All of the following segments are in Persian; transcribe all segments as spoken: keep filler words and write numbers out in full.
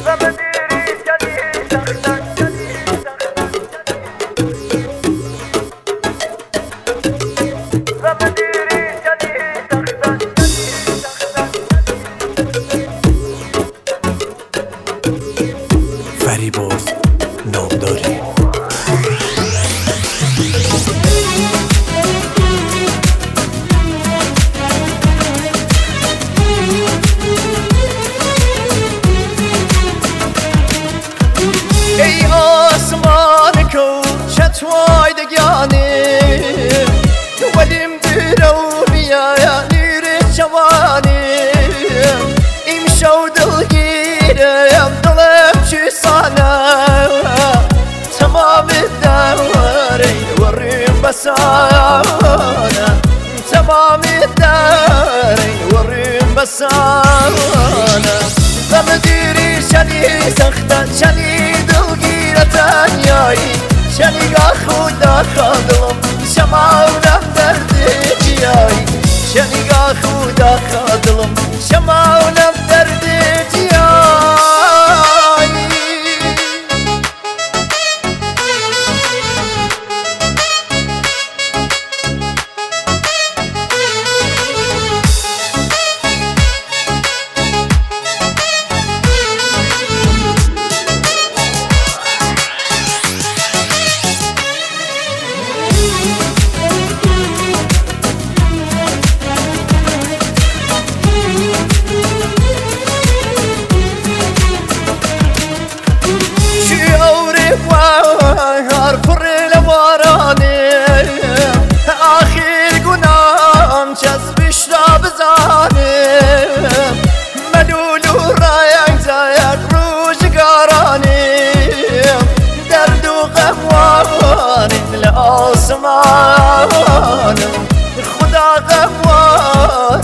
فریبرز نامداری ای آسمان کوچت وایدگانیم ولیم درونیا نیر جوانیم امشو دلگیرم دلم چی سانه تمام دوری وریم بسانه تمام دوری وریم بسانه غم دیری شنی سخته شنی دنیایی شنیگا خدا خادلم شماونم درد جیایی شنیگا خدا خادلم شماونم درد جیایی هر پر لوارانه آخر گناهم چسبش را بزانم ملولو رایگ زاید روزگارانم درد و غموارم لآسمانم خدا غموارم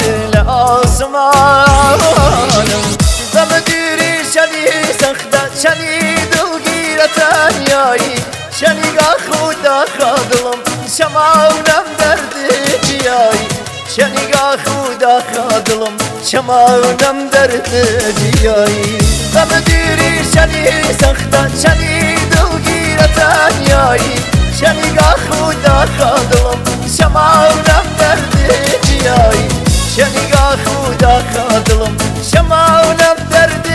لآسمانم غم دیری شنی سخته شنی دنیایی شنیگا خدا خادلم شماونم درد جیایی شنیگا خدا خادلم شماونم درد جیایی غم دیری شنی سخته شنی دنیایی شنیگا خدا خادلم شماونم درد جیایی شنیگا خدا خادلم شماونم درد